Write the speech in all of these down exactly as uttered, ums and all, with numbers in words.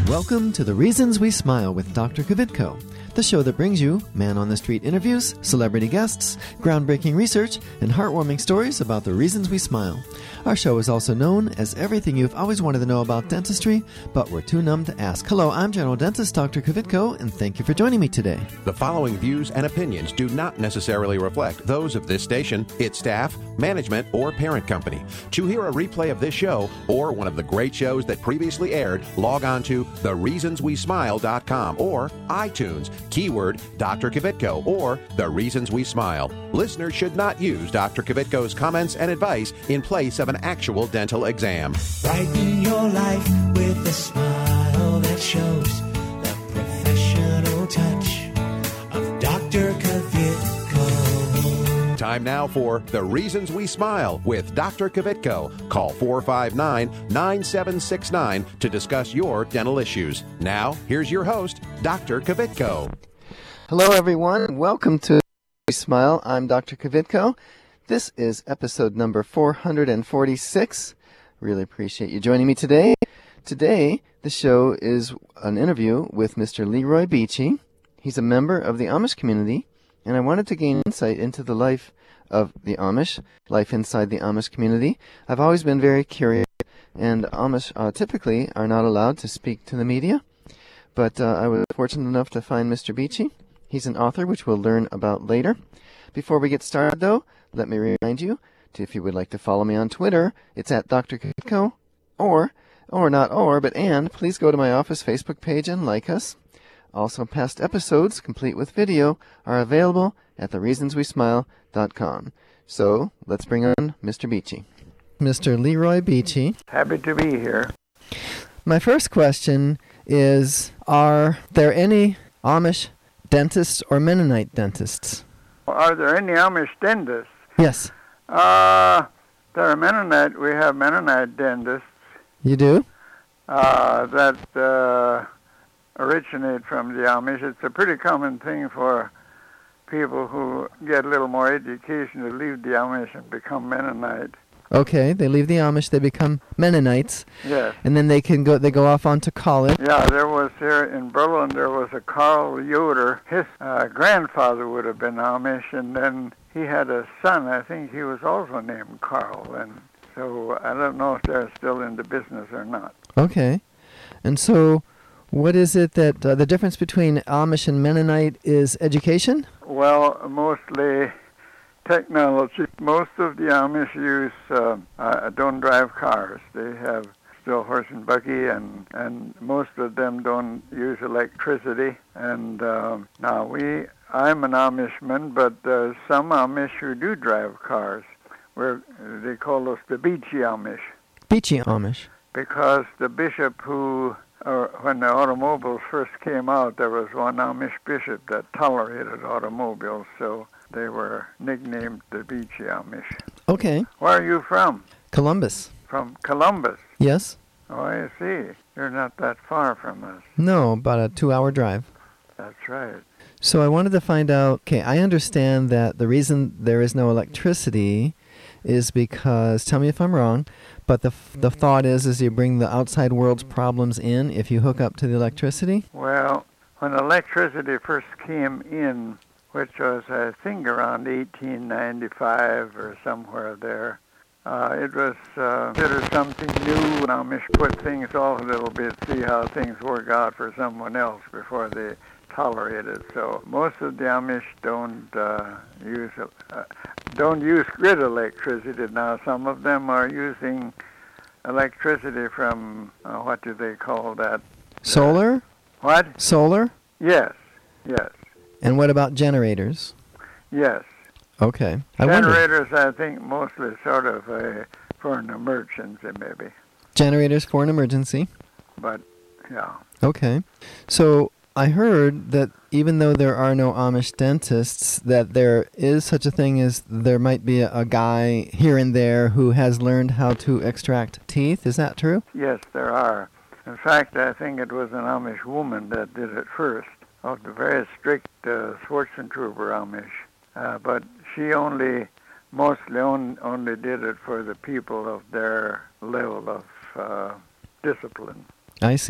Welcome to The Reasons We Smile with Doctor Kvitko, the show that brings you man-on-the-street interviews, celebrity guests, groundbreaking research, and heartwarming stories about the reasons we smile. Our show is also known as everything you've always wanted to know about dentistry, but were too numb to ask. Hello, I'm General Dentist Doctor Kvitko, and thank you for joining me today. The following views and opinions do not necessarily reflect those of this station, its staff, management, or parent company. To hear a replay of this show or one of the great shows that previously aired, log on to the reasons we smile dot com or iTunes, keyword Doctor Kvitko or The Reasons We Smile. Listeners should not use Doctor Kvitko's comments and advice in place of an actual dental exam. Brighten your life with a smile that shows the professional touch of Doctor Kvitko. Time now for The Reasons We Smile with Doctor Kvitko. Call four five nine, nine seven six nine to discuss your dental issues. Now, here's your host, Doctor Kvitko. Hello, everyone. Welcome to We Smile. I'm Doctor Kvitko. This is episode number four hundred forty-six. Really appreciate you joining me today. Today, the show is an interview with Mister Leroy Beachy. He's a member of the Amish community, and I wanted to gain insight into the life of the Amish, life inside the Amish community. I've always been very curious, and Amish uh, typically are not allowed to speak to the media, but uh, I was fortunate enough to find Mister Beachy. He's an author, which we'll learn about later. Before we get started, though, let me remind you, to, if you would like to follow me on Twitter, it's at Doctor Kvitko, or, or not or, but and, please go to my office Facebook page and like us. Also, past episodes, complete with video, are available at the reasons we smile dot com. So, let's bring on Mister Beachy. Mister Leroy Beachy. Happy to be here. My first question is, are there any Amish dentists or Mennonite dentists? Are there any Amish dentists? Yes. Uh, there are Mennonite. We have Mennonite dentists. You do? Uh, that uh, originate from the Amish. It's a pretty common thing for people who get a little more education to leave the Amish and become Mennonite. Okay, they leave the Amish, they become Mennonites. Yes. And then they can go. They go off onto college. Yeah, there was here in Berlin, there was a Carl Yoder. His uh, grandfather would have been Amish, and then he had a son. I think he was also named Carl, and so I don't know if they're still in the business or not. Okay. And so what is it that uh, the difference between Amish and Mennonite is education? Well, mostly technology. Most of the Amish use uh, uh, don't drive cars. They have still horse and buggy, and, and most of them don't use electricity. And uh, now we, I'm an Amishman, but uh, some Amish who do drive cars, where they call us the Beachy Amish. Beachy Amish. Because the bishop who, or when the automobiles first came out, there was one Amish bishop that tolerated automobiles, so they were nicknamed the Beachy Amish. Okay. Where are you from? Columbus. From Columbus? Yes. Oh, I see. You're not that far from us. No, about a two-hour drive. That's right. So I wanted to find out, okay, I understand that the reason there is no electricity is because, tell me if I'm wrong, but the f- the thought is, is you bring the outside world's problems in if you hook up to the electricity? Well, when electricity first came in, which was, I think, around eighteen ninety-five or somewhere there, uh, it was uh, considered something new. And Amish put things off a little bit, see how things work out for someone else before they tolerate it. So most of the Amish don't uh, use uh, don't use grid electricity now. Some of them are using electricity from uh, what do they call that? Solar? What? Solar? Yes, yes, And what about generators? yes. Okay. I wonder. Generators, I think, mostly sort of a, for an emergency, maybe. Generators for an emergency. But yeah. Okay. So I heard that even though there are no Amish dentists, that there is such a thing as there might be a, a guy here and there who has learned how to extract teeth. Is that true? Yes, there are. In fact, I think it was an Amish woman that did it first, of the very strict uh, Schwarzentrooper Amish. Uh, but she only, mostly on, only did it for the people of their level of uh, discipline. I see.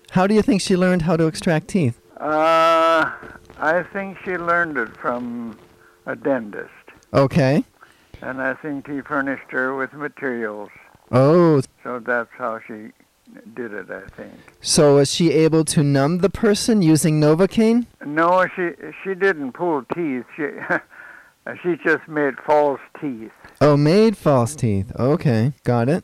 How do you think she learned how to extract teeth? Uh, I think she learned it from a dentist. Okay. And I think he furnished her with materials. Oh. So that's how she did it, I think. So was she able to numb the person using Novocaine? No, she she didn't pull teeth. She she just made false teeth. Oh, made false teeth. Okay, got it.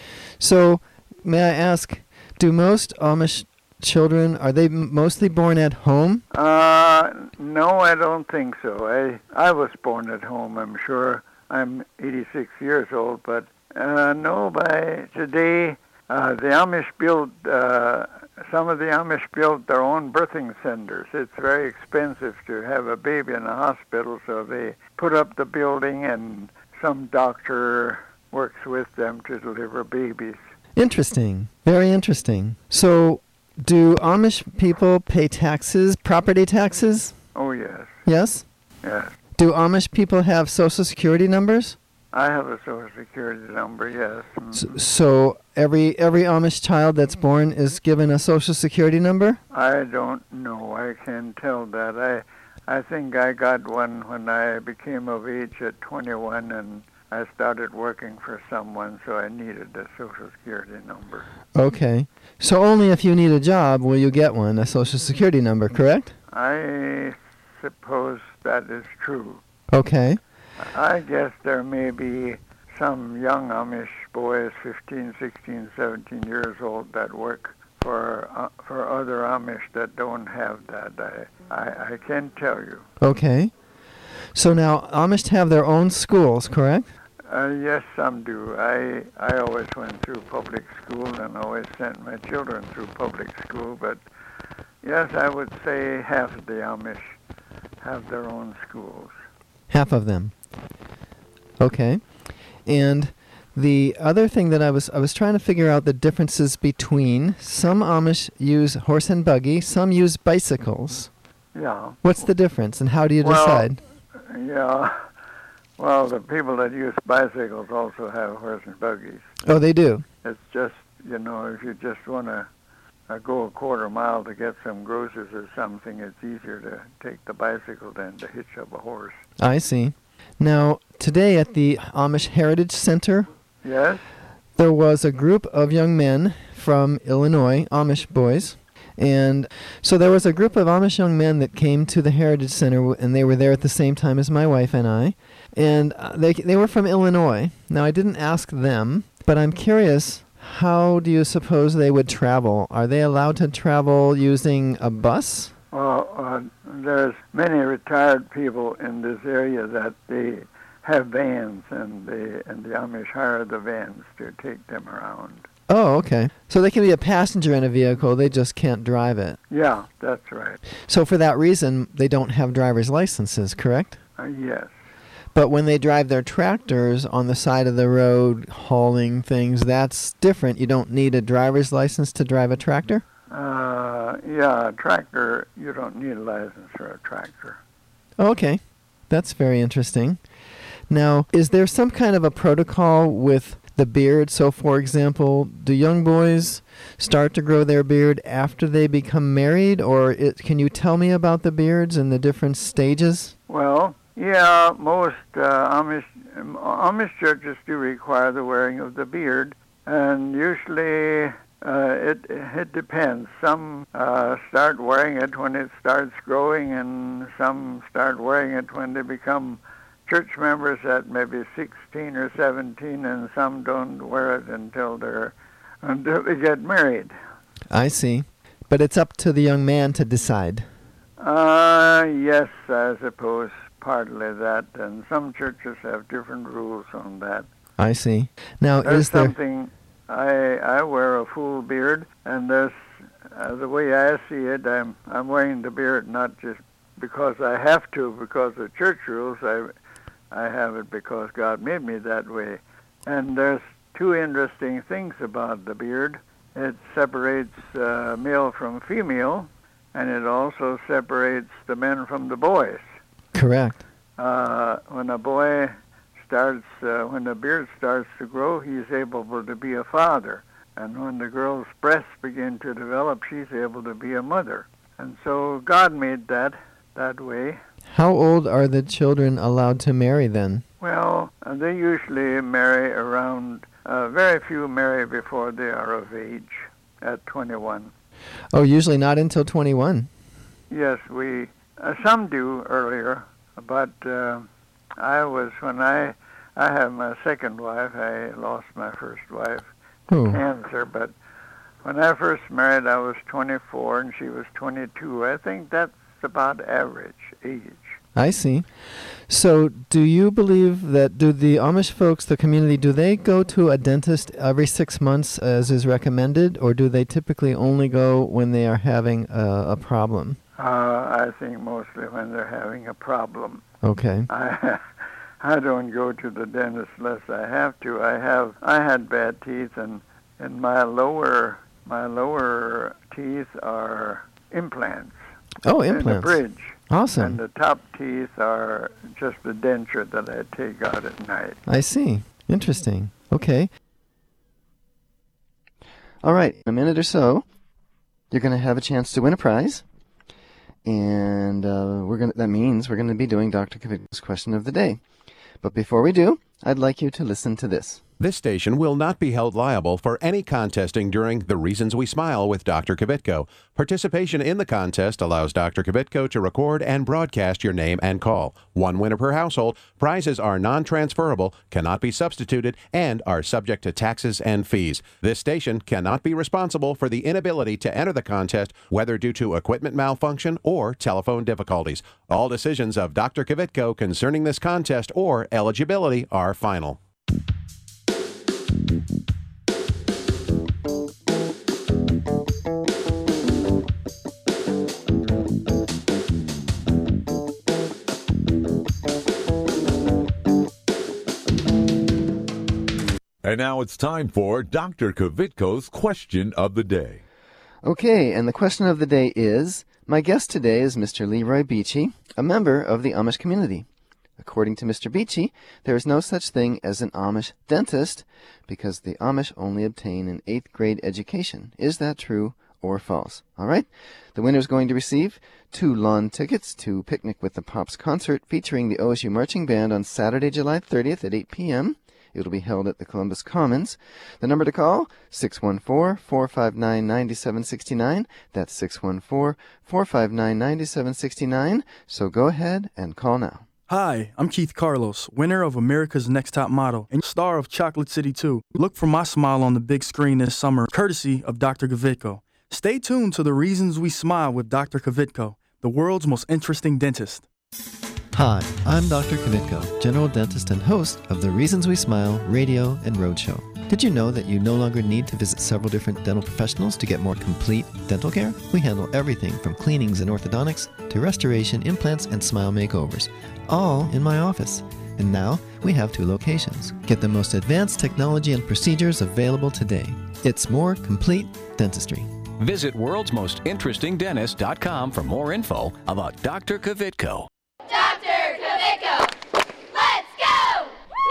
So, may I ask, do most Amish children, are they m- mostly born at home? Uh, no, I don't think so. I I was born at home, I'm sure. I'm eighty-six years old, but uh, no, by today, uh, the Amish build, uh, some of the Amish build their own birthing centers. It's very expensive to have a baby in a hospital, so they put up the building and some doctor works with them to deliver babies. Interesting. Very interesting. So, do Amish people pay taxes, property taxes? Oh, yes. Yes? Yes. Do Amish people have Social Security numbers? I have a Social Security number, yes. Mm-hmm. So, so every every Amish child that's born is given a Social Security number? I don't know. I can't tell that. I I think I got one when I became of age at twenty-one, and I started working for someone, so I needed a Social Security number. Okay. So only if you need a job will you get one, a Social Security number, correct? I suppose that is true. Okay. I guess there may be some young Amish boys, fifteen, sixteen, seventeen years old, that work for uh, for other Amish that don't have that. I, I, I can't tell you. Okay. So now Amish have their own schools, correct? Uh, yes, some do. I I always went through public school and always sent my children through public school, but yes, I would say half of the Amish have their own schools. Half of them. Okay. And the other thing that I was I was trying to figure out the differences between some Amish use horse and buggy, some use bicycles. Yeah. What's the difference and how do you Well, decide? Yeah. Well, the people that use bicycles also have horse and buggies. Oh, they do. It's just, you know, if you just want to uh, go a quarter mile to get some groceries or something, it's easier to take the bicycle than to hitch up a horse. I see. Now, today at the Amish Heritage Center, Yes? there was a group of young men from Illinois, Amish boys. And so there was a group of Amish young men that came to the Heritage Center, and they were there at the same time as my wife and I. And uh, they they were from Illinois. Now, I didn't ask them, but I'm curious, how do you suppose they would travel? Are they allowed to travel using a bus? Well, uh, there's many retired people in this area that they have vans, and they and the Amish hire the vans to take them around. Oh, okay. So they can be a passenger in a vehicle, they just can't drive it. Yeah, that's right. So for that reason, they don't have driver's licenses, correct? Uh, yes. But when they drive their tractors on the side of the road hauling things, that's different. You don't need a driver's license to drive a tractor? Uh, yeah, a tractor, you don't need a license for a tractor. Okay. That's very interesting. Now, is there some kind of a protocol with the beard? So, for example, do young boys start to grow their beard after they become married? Or it, can you tell me about the beards and the different stages? Well, yeah, most uh, Amish Amish churches do require the wearing of the beard, and usually uh, it it depends. Some uh, start wearing it when it starts growing, and some start wearing it when they become church members at maybe sixteen or seventeen, and some don't wear it until they're until they get married. I see. But it's up to the young man to decide. Uh, yes, I suppose partly that, and some churches have different rules on that. I see. Now, There's is there... something, I I wear a full beard, and there's, uh, the way I see it, I'm, I'm wearing the beard not just because I have to, because of church rules, I, I have it because God made me that way. And there's two interesting things about the beard. It separates uh, male from female, and it also separates the men from the boys. Correct. Uh, when a boy starts, uh, when the beard starts to grow, he's able to be a father. And when the girl's breasts begin to develop, she's able to be a mother. And so God made that that way. How old are the children allowed to marry then? Well, uh, they usually marry around, uh, very few marry before they are of age, at twenty-one. Oh, usually not until twenty-one. Yes, we, uh, some do earlier, but uh, I was, when I, I had my second wife, I lost my first wife to Oh. cancer, but when I first married, I was twenty-four and she was twenty-two. I think that's about average age. I see. So do you believe that, do the Amish folks, the community, do they go to a dentist every six months as is recommended, or do they typically only go when they are having a, a problem? Uh, I think mostly when they're having a problem. Okay. I I don't go to the dentist unless I have to. I have I had bad teeth, and and my lower my lower teeth are implants. Oh, In the implants. bridge. Awesome. And the top teeth are just the denture that I take out at night. I see. Interesting. Okay. All right. In a minute or so, you're going to have a chance to win a prize. And uh, we're gonna, that means we're going to be doing Doctor Kvitko's question of the day. But before we do, I'd like you to listen to this. This station will not be held liable for any contesting during The Reasons We Smile with Doctor Kvitko. Participation in the contest allows Doctor Kvitko to record and broadcast your name and call. One winner per household. Prizes are non-transferable, cannot be substituted, and are subject to taxes and fees. This station cannot be responsible for the inability to enter the contest, whether due to equipment malfunction or telephone difficulties. All decisions of Doctor Kvitko concerning this contest or eligibility are final. And now it's time for Doctor Kvitko's question of the day. Okay, and the question of the day is, my guest today is Mister Leroy Beachy, a member of the Amish community. According to Mister Beachy, there is no such thing as an Amish dentist because the Amish only obtain an eighth grade education. Is that true or false? All right. The winner is going to receive two lawn tickets to Picnic with the Pops concert featuring the O S U Marching Band on Saturday, July thirtieth at eight p.m. It will be held at the Columbus Commons. The number to call, six one four, four five nine, nine seven six nine. That's six one four, four five nine, nine seven six nine. So go ahead and call now. Hi, I'm Keith Carlos, winner of America's Next Top Model and star of Chocolate City two. Look for my smile on the big screen this summer, courtesy of Doctor Kvitko. Stay tuned to The Reasons We Smile with Doctor Kvitko, the world's most interesting dentist. Hi, I'm Doctor Kvitko, general dentist and host of the Reasons We Smile radio and roadshow. Did you know that you no longer need to visit several different dental professionals to get more complete dental care? We handle everything from cleanings and orthodontics to restoration, implants, and smile makeovers, all in my office. And now we have two locations. Get the most advanced technology and procedures available today. It's more complete dentistry. Visit worlds most interesting dentist dot com for more info about Doctor Kvitko. Doctor Kvitko, let's go!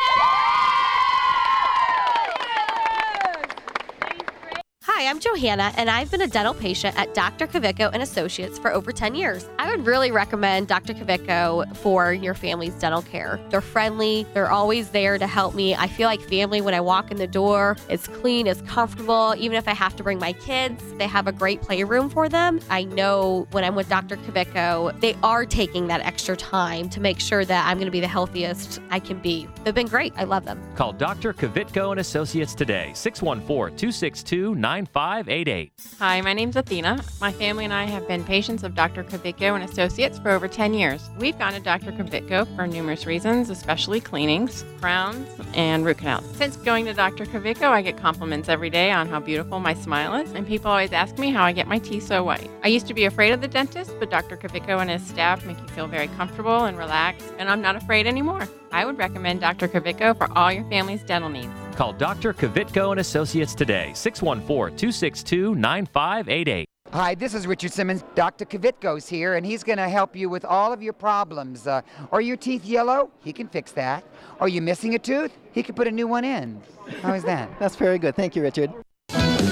Hi, I'm Johanna, and I've been a dental patient at Doctor Kvitko and Associates for over ten years. I would really recommend Doctor Kvitko for your family's dental care. They're friendly. They're always there to help me. I feel like family when I walk in the door. It's clean, it's comfortable. Even if I have to bring my kids, they have a great playroom for them. I know when I'm with Doctor Kvitko, they are taking that extra time to make sure that I'm going to be the healthiest I can be. They've been great. I love them. Call Doctor Kvitko and Associates today, six one four, two six two, nine five eight eight. Hi, my name's Athena. My family and I have been patients of Doctor Kvitko and Associates for over ten years. We've gone to Doctor Kvitko for numerous reasons, especially cleanings, crowns, and root canals. Since going to Doctor Kvitko, I get compliments every day on how beautiful my smile is, and people always ask me how I get my teeth so white. I used to be afraid of the dentist, but Doctor Kvitko and his staff make you feel very comfortable and relaxed, and I'm not afraid anymore. I would recommend Doctor Kvitko for all your family's dental needs. Call Doctor Kvitko and Associates today, six one four, two six two, nine five eight eight. Hi, this is Richard Simmons. Doctor Kvitko's here, and he's going to help you with all of your problems. Uh, are your teeth yellow? He can fix that. Are you missing a tooth? He can put a new one in. How is that? That's very good. Thank you, Richard.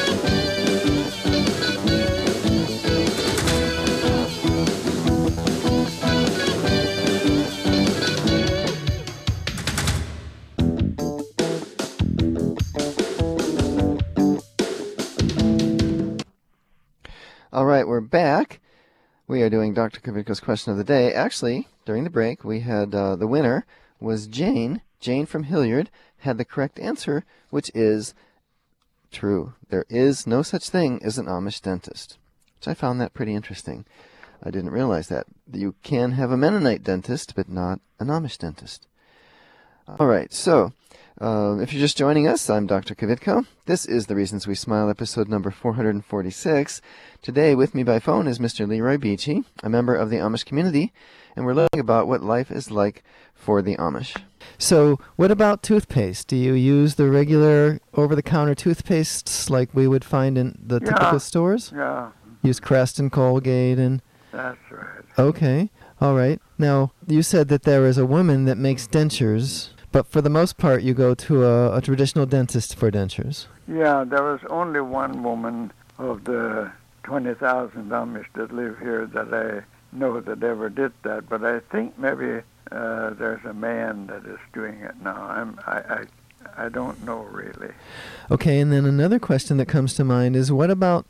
All right, we're back. We are doing Doctor Kvitko's question of the day. Actually, during the break, we had uh, the winner was Jane. Jane from Hilliard had the correct answer, which is true. There is no such thing as an Amish dentist, which I found that pretty interesting. I didn't realize that. You can have a Mennonite dentist, but not an Amish dentist. All right, so uh, if you're just joining us, I'm Doctor Kvitko. This is The Reasons We Smile, episode number four hundred forty-six. Today with me by phone is Mister Leroy Beachy, a member of the Amish community, and we're learning about what life is like for the Amish. So what about toothpaste? Do you use the regular over-the-counter toothpastes like we would find in the Yeah. typical stores? Yeah, Use Crest and Colgate and... that's right. Okay, all right. Now, you said that there is a woman that makes dentures, but for the most part you go to a, a traditional dentist for dentures. Yeah, there was only one woman of the twenty thousand Amish that live here that I know that ever did that, but I think maybe uh, there's a man that is doing it now. I'm, I, I, I don't know really. Okay, and then another question that comes to mind is what about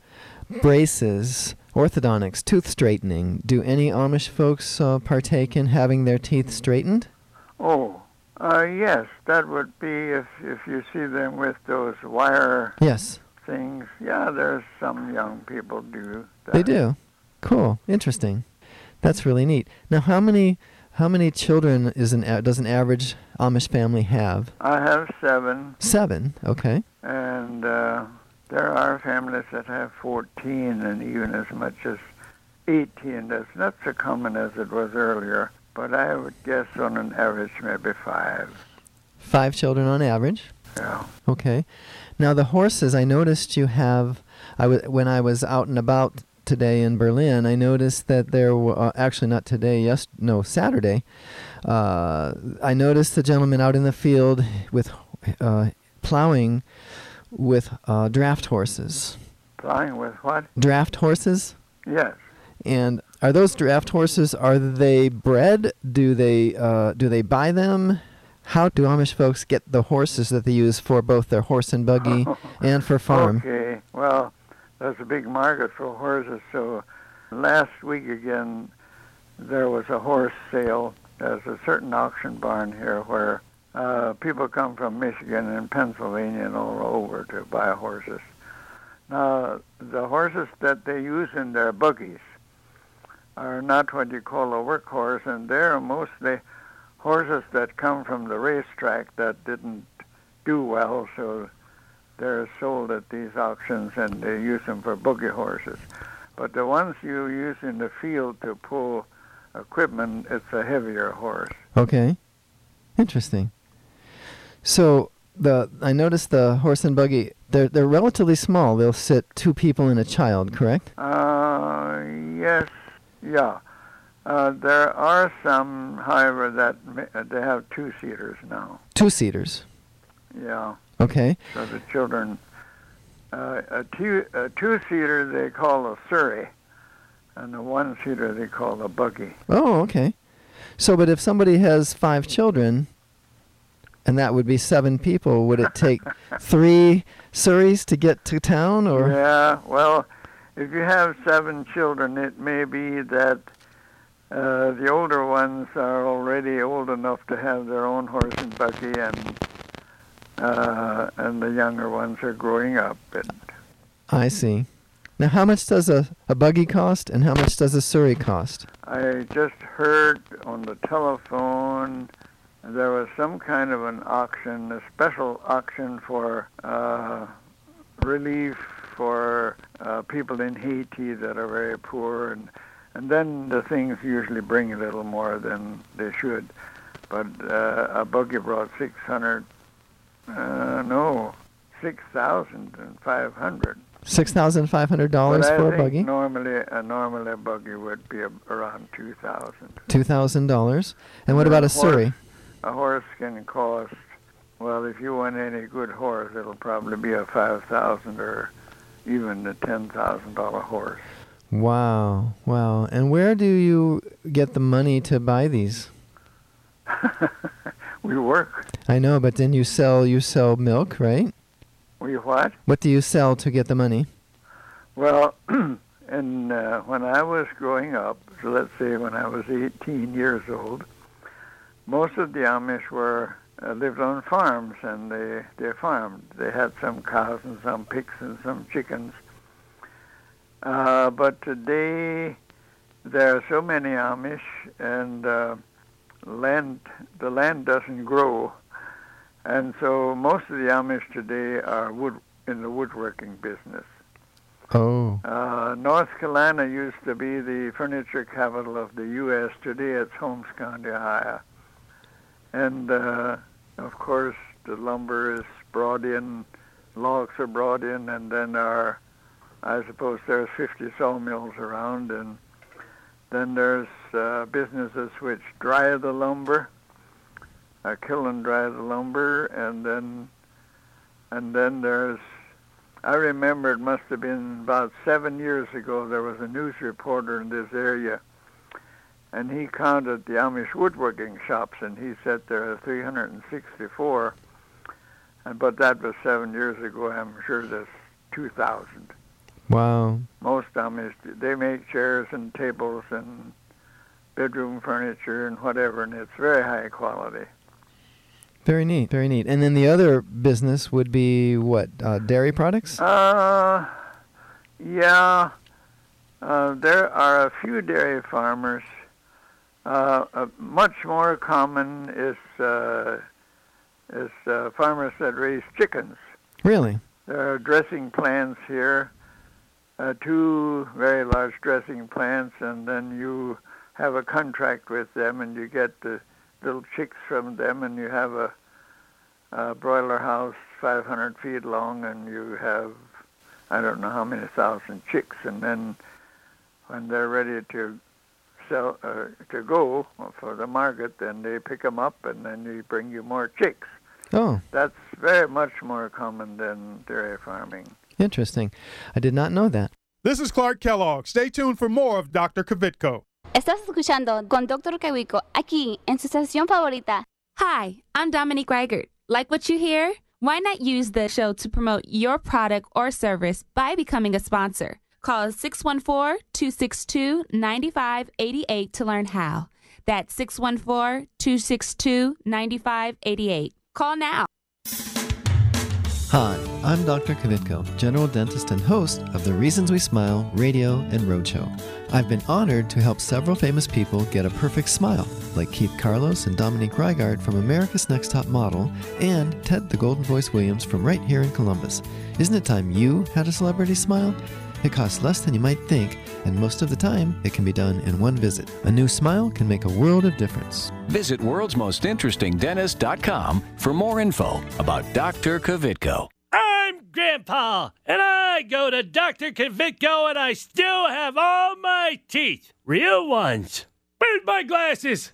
braces, orthodontics, tooth straightening? Do any Amish folks uh, partake in having their teeth straightened? Oh, uh, yes, that would be if if you see them with those wire Yes, things. Yeah, there's some young people do that. they do. Cool, interesting. That's really neat. Now, how many how many children is an a- does an average Amish family have? I have seven, Seven. Okay. and uh, there are families that have fourteen and even as much as eighteen. That's not so common as it was earlier, but I would guess on an average maybe five. Five children on average. Yeah. Okay. Now the horses, I noticed you have. I w- when I was out and about today in Berlin, I noticed that there were uh, actually not today. Yes, no, Saturday. Uh, I noticed the gentleman out in the field with uh, plowing with uh, draft horses. Flying with what? Draft horses. Yes. And are those draft horses? Are they bred? Do they uh, do they buy them? How do Amish folks get the horses that they use for both their horse and buggy and for farm? Okay. Well, there's a big market for horses. So last week again, there was a horse sale. There's a certain auction barn here where uh, people come from Michigan and Pennsylvania and all over to buy horses. Now, the horses that they use in their buggies are not what you call a workhorse, and they're mostly horses that come from the racetrack that didn't do well, so they're sold at these auctions and they use them for buggy horses. But the ones you use in the field to pull equipment, it's a heavier horse. Okay, interesting. So the I noticed the horse and buggy. They're they're relatively small. They'll sit two people and a child, correct? Uh, yes, yeah. Uh, there are some, however, that ma- they have two-seaters now. Two seaters. Yeah. Okay. So the children, uh, a, two, a two-seater they call a surrey, and a one-seater they call a buggy. Oh, okay. So, but if somebody has five children, and that would be seven people, would it take three surreys to get to town, or? Yeah. Well, if you have seven children, it may be that uh, the older ones are already old enough to have their own horse and buggy, and uh, and the younger ones are growing up. And I see. Now, how much does a, a buggy cost, and how much does a surrey cost? I just heard on the telephone there was some kind of an auction, a special auction for uh, relief for uh, people in Haiti that are very poor, and and then the things usually bring a little more than they should. But uh, a buggy brought six hundred, uh, no, six thousand and five hundred. Six thousand five hundred dollars But I for a think buggy. Normally, a normally a buggy would be a, around two thousand. Two thousand dollars. And what about a surrey? A horse can cost, well, if you want any good horse, it'll probably be a five thousand or even a ten thousand dollar horse. Wow, wow. And where do you get the money to buy these? We work. I know, but then you sell you sell milk, right? We what? What do you sell to get the money? Well, And uh, when I was growing up, so let's say when I was eighteen years old, most of the Amish were uh, lived on farms, and they, they farmed. They had some cows and some pigs and some chickens. Uh, but today, there are so many Amish, and uh, land the land doesn't grow. And so most of the Amish today are wood in the woodworking business. Oh. Uh, North Carolina used to be the furniture capital of the U S Today it's Holmes County, Ohio. And, uh, of course, the lumber is brought in, logs are brought in, and then there are, I suppose there's fifty sawmills around, and then there's uh, businesses which dry the lumber, uh, kill and dry the lumber, and then, and then there's I remember it must have been about seven years ago, there was a news reporter in this area, and he counted the Amish woodworking shops, and he said there are three hundred sixty-four, and but that was seven years ago. I'm sure there's two thousand. Wow. Most Amish, they make chairs and tables and bedroom furniture and whatever, and it's very high quality. Very neat, very neat. And then the other business would be what, uh, dairy products? Uh, yeah. Uh, there are a few dairy farmers. Uh, uh, much more common is uh, is uh, farmers that raise chickens. Really? There are dressing plants here, uh, two very large dressing plants, and then you have a contract with them, and you get the little chicks from them, and you have a, a broiler house five hundred feet long, and you have, I don't know how many thousand chicks, and then when they're ready to sell, uh, to go for the market, then they pick them up, and then they bring you more chicks. Oh. That's very much more common than dairy farming. Interesting. I did not know that. This is Clark Kellogg. Stay tuned for more of Doctor Kvitko. Estás escuchando con Doctor Kvitko aquí en su estación favorita. Hi, I'm Dominique Reichert. Like what you hear? Why not use the show to promote your product or service by becoming a sponsor? Call six one four, two six two, nine five eight eight to learn how. That's six one four, two six two, nine five eight eight. Call now. Hi, I'm Doctor Kvitko, general dentist and host of the Reasons We Smile radio and roadshow. I've been honored to help several famous people get a perfect smile, like Keith Carlos and Dominique Reigard from America's Next Top Model, and Ted the Golden Voice Williams from right here in Columbus. Isn't it time you had a celebrity smile? It costs less than you might think, and most of the time, it can be done in one visit. A new smile can make a world of difference. Visit worlds most interesting dentist dot com for more info about Doctor Kvitko. I'm Grandpa, and I go to Doctor Kvitko, and I still have all my teeth. Real ones. Where's my glasses?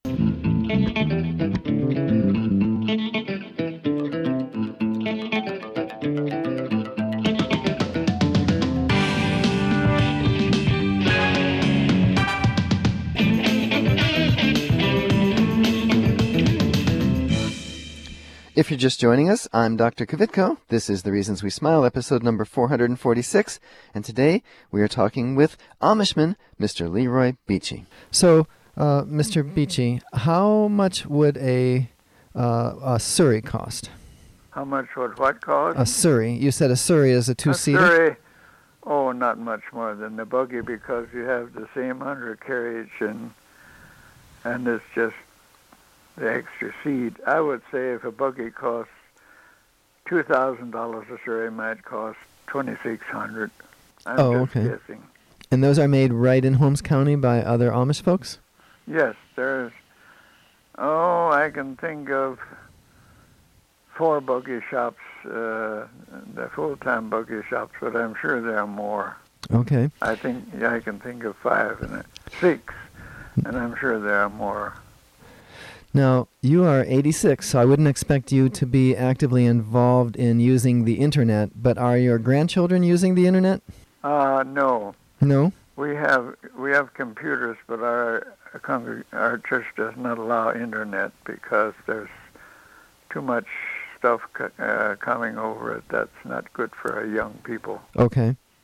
If you're just joining us, I'm Doctor Kvitko. This is The Reasons We Smile, episode number four hundred forty-six, and today we are talking with Amishman, Mister Leroy Beachy. So, uh, Mister Beachy, how much would a, uh, a Surrey cost? How much would what cost? A Surrey. You said a Surrey is a two-seater? A Surrey, oh, not much more than the buggy, because you have the same undercarriage, and and it's just the extra seat. I would say if a buggy costs two thousand dollars, a Surrey might cost twenty-six hundred dollars. I'm oh, just okay. guessing. And those are made right in Holmes County by other Amish folks? Yes, there's, oh, I can think of four buggy shops, uh, the full-time buggy shops, but I'm sure there are more. Okay. I think, yeah, I can think of five and six, and I'm sure there are more. Now, you are eighty-six, so I wouldn't expect you to be actively involved in using the Internet, but are your grandchildren using the Internet? Uh, no. No? We have we have computers, but our our church does not allow Internet because there's too much stuff uh, coming over it that's not good for our young people. Okay.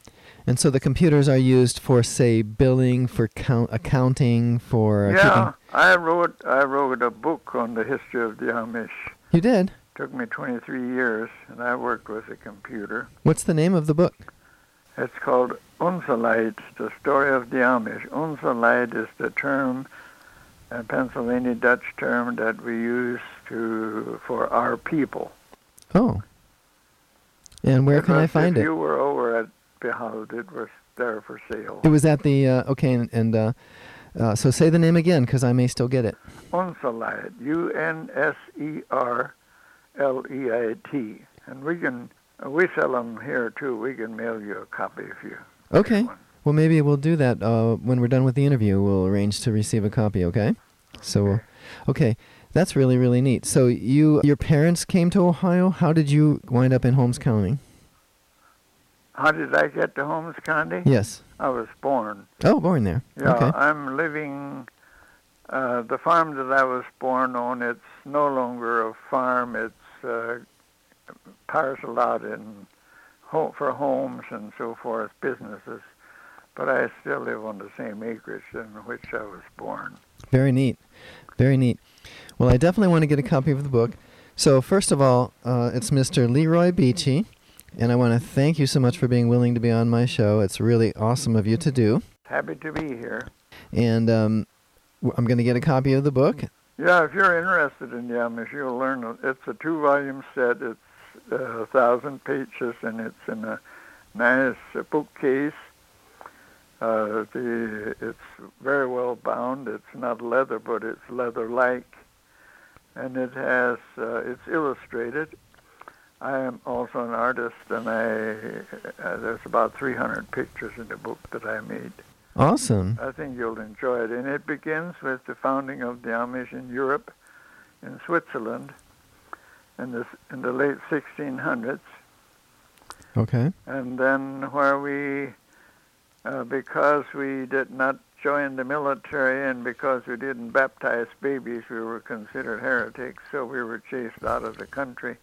And so the computers are used for, say, billing, for count, accounting, for uh, Yeah, keeping... I wrote I wrote a book on the history of the Amish. You did? Took me twenty-three years, and I worked with a computer. What's the name of the book? It's called Unsalite, the story of the Amish. Unsalite is the term, a Pennsylvania Dutch term that we use to for our people. Oh. And where It can I was- find if it? you were over at Behold, it was there for sale. It was at the, uh, okay, and, and uh, uh, so say the name again, because I may still get it. Unsalite, U N S E R L E I T. And we can, uh, we sell them here too. We can mail you a copy if you. Okay. Well, maybe we'll do that uh, when we're done with the interview. We'll arrange to receive a copy, okay? So, okay. That's really, really neat. So you, your parents came to Ohio. How did you wind up in Holmes County? How did I get to Holmes County? Yes. I was born. Oh, born there. Yeah, Okay. I'm living, uh, the farm that I was born on, it's no longer a farm. It's uh, parceled out in ho- for homes and so forth, businesses. But I still live on the same acreage in which I was born. Very neat. Very neat. Well, I definitely want to get a copy of the book. So first of all, uh, it's Mister Leroy Beachy, and I want to thank you so much for being willing to be on my show. It's really awesome of you to do. Happy to be here. And um, w- I'm going to get a copy of the book. Yeah, if you're interested in the Amish, you'll learn. it. It's a two-volume set. It's uh, a thousand pages, and it's in a nice uh, bookcase. Uh, the it's very well bound. It's not leather, but it's leather-like, and it has uh, it's illustrated. I am also an artist, and I uh, there's about three hundred pictures in the book that I made. Awesome. I think you'll enjoy it. And it begins with the founding of the Amish in Europe, in Switzerland, in the, in the late sixteen hundreds. Okay. And then where we, uh, because we did not join the military and because we didn't baptize babies, we were considered heretics, so we were chased out of the country.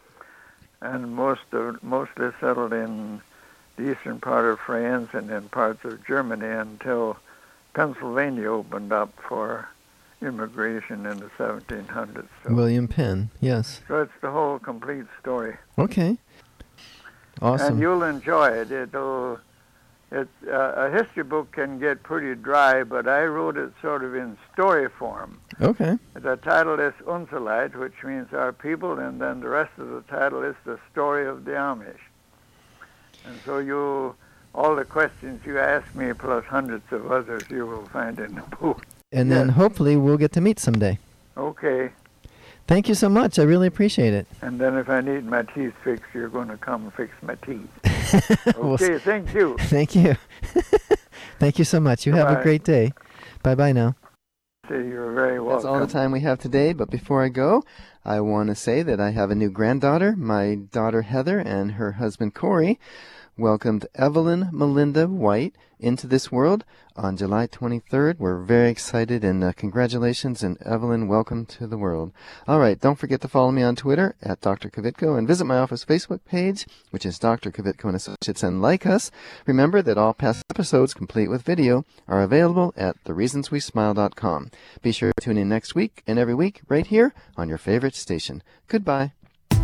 And most of, mostly settled in the eastern part of France and in parts of Germany until Pennsylvania opened up for immigration in the seventeen hundreds. So, William Penn, yes. so it's the whole complete story. Okay. Awesome. And you'll enjoy it. It'll, it, uh, a history book can get pretty dry, but I wrote it sort of in story form. Okay. The title is Unsalite, which means our people, and then the rest of the title is The Story of the Amish. And so you, all the questions you ask me, plus hundreds of others, you will find in the book. And then hopefully we'll get to meet someday. Okay. Thank you so much. I really appreciate it. And then if I need my teeth fixed, you're going to come and fix my teeth. We'll Okay, s- thank you. Thank you. Thank you so much. You have a Bye-bye. great day. Bye-bye now. Say you're very welcome. That's all the time we have today, but before I go, I want to say that I have a new granddaughter. My daughter Heather and her husband Corey welcomed Evelyn Melinda White into this world on July twenty-third. We're very excited, and uh, congratulations, and Evelyn, welcome to the world. All right, don't forget to follow me on Twitter at Doctor Kvitko and visit my office Facebook page, which is Doctor Kvitko and Associates, and like us. Remember that all past episodes, complete with video, are available at the reasons we smile dot com. Be sure to tune in next week and every week right here on your favorite station. Goodbye.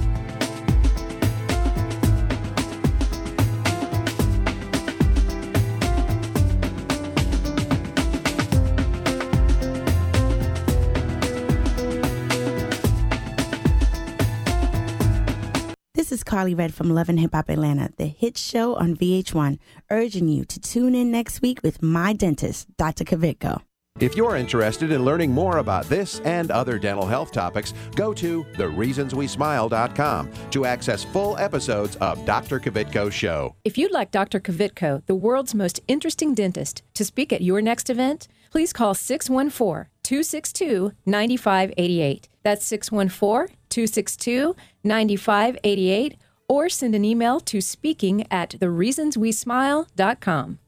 This is Carly Red from Love and Hip Hop Atlanta, the hit show on V H one, urging you to tune in next week with my dentist, Doctor Kvitko. If you're interested in learning more about this and other dental health topics, go to the reasons we smile dot com to access full episodes of Doctor Kvitko's show. If you'd like Doctor Kvitko, the world's most interesting dentist, to speak at your next event, please call six one four, two six two, nine five eight eight. That's six one four, two six two, nine five eight eight, or send an email to speaking at the reasons we smile dot com.